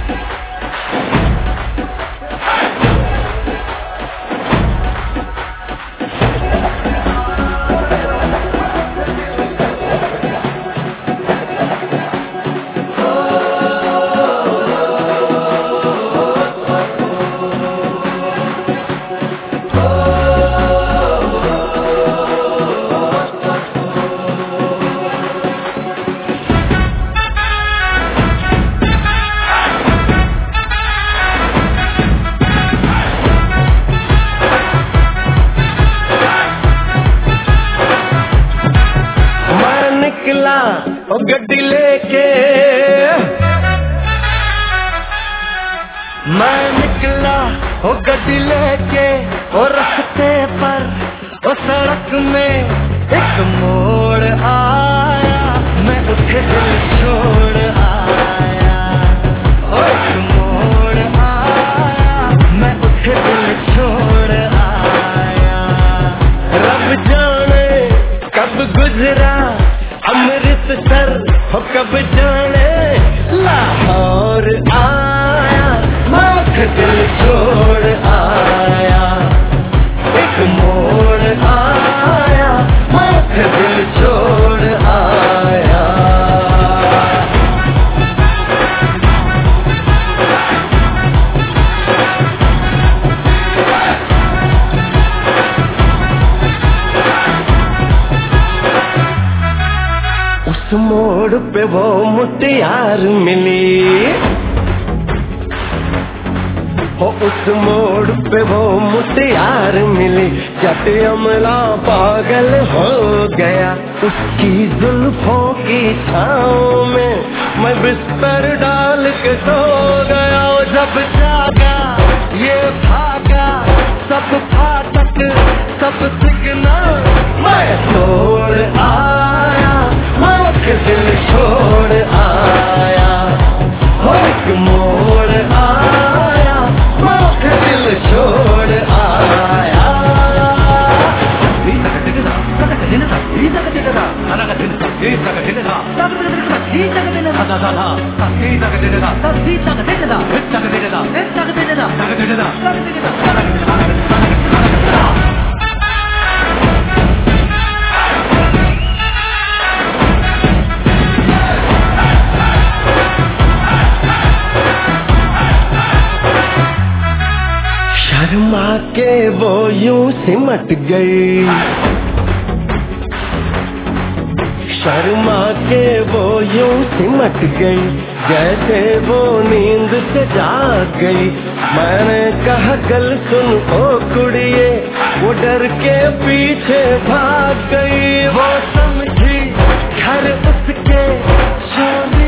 ओ गड्डी लेके मैं निकला, ओ गड्डी लेके ओ रास्ते पर ओ सड़क में एक मोड़ आया, मैं उठे दिल छोड़ आया। ओ एक मोड़ आया, मैं उठे दिल छोड़ आया। रब जाने कब गुजरा अमृतसर, हो कब जाने लाहौर आया, मैं दिल छोड़ आया। एक मोड़ आया, मैं दिल छोड़ आया। उस मोड़ पे वो मुटियार मिली, हो उस मोड़ पे वो मुटियार मिली। जट अमला पागल हो गया, उसकी जुल्फों की छाँव में मैं बिस्तर डाल के सो गया। जब जागा ये भागा, सब फाटक सब सिग्नल मैं तोड़ आया, दिल छोड़ आया। हो एक मोड़ आया, मैं दिल छोड़ आया। शर्मा के वो यूं सिमट गई, शर्मा के वो यूं सिमट गई, जैसे वो नींद से जाग गई। मैंने कहा गल सुन ओ कुड़िए, वो डर के पीछे भाग गई। वो समझी घर उसके चोरी